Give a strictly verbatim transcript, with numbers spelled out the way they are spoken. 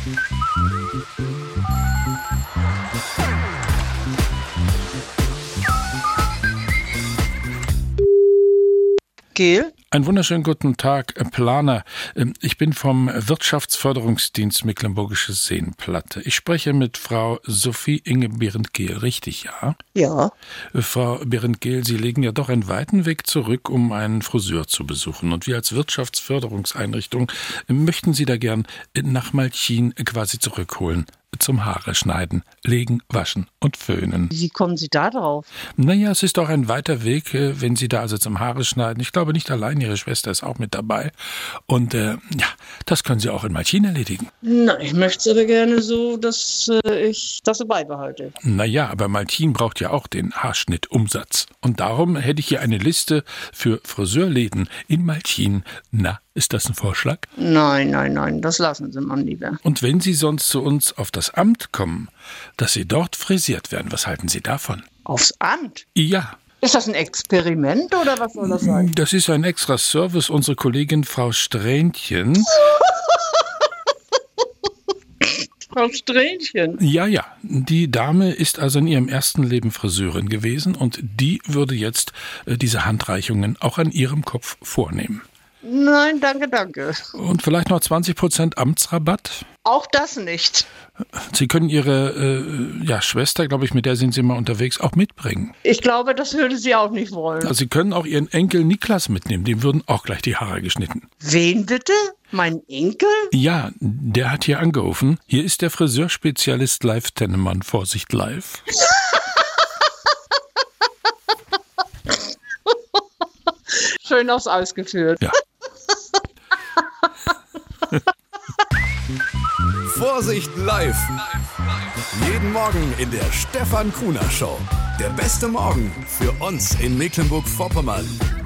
Gel? Einen wunderschönen guten Tag, Planer. Ich bin vom Wirtschaftsförderungsdienst Mecklenburgische Seenplatte. Ich spreche mit Frau Sophie Inge Behrendt-Gehl, richtig, ja? Ja. Frau Behrendt-Gehl, Sie legen ja doch einen weiten Weg zurück, um einen Friseur zu besuchen. Und wir als Wirtschaftsförderungseinrichtung möchten Sie da gern nach Malchin quasi zurückholen. Zum Haare schneiden, legen, waschen und föhnen. Wie kommen Sie da drauf? Naja, es ist doch ein weiter Weg, wenn Sie da also zum Haare schneiden. Ich glaube nicht allein, Ihre Schwester ist auch mit dabei. Und äh, ja, das können Sie auch in Malchin erledigen. Na, ich möchte es aber gerne so, dass äh, ich das so beibehalte. Naja, aber Malchin braucht ja auch den Haarschnittumsatz. Und darum hätte ich hier eine Liste für Friseurläden in Malchin. Na, ist das ein Vorschlag? Nein, nein, nein, das lassen Sie mal lieber. Und wenn Sie sonst zu uns auf das Amt kommen, dass Sie dort frisiert werden, was halten Sie davon? Aufs Amt? Ja. Ist das ein Experiment oder was soll das sein? Das ist ein extra Service. Unsere Kollegin Frau Strähnchen. Frau Strähnchen? Ja, ja. Die Dame ist also in ihrem ersten Leben Friseurin gewesen und die würde jetzt äh, diese Handreichungen auch an ihrem Kopf vornehmen. Nein, danke, danke. Und vielleicht noch zwanzig Prozent Amtsrabatt? Auch das nicht. Sie können Ihre äh, ja, Schwester, glaube ich, mit der sind Sie mal unterwegs, auch mitbringen. Ich glaube, das würde sie auch nicht wollen. Also Sie können auch Ihren Enkel Niklas mitnehmen, dem würden auch gleich die Haare geschnitten. Wen bitte? Mein Enkel? Ja, der hat hier angerufen. Hier ist der Friseurspezialist Live Tennemann. Vorsicht, live. Schön aufs Eis geführt. Ja. Vorsicht live. Jeden Morgen in der Stefan Kuhner Show. Der beste Morgen für uns in Mecklenburg-Vorpommern.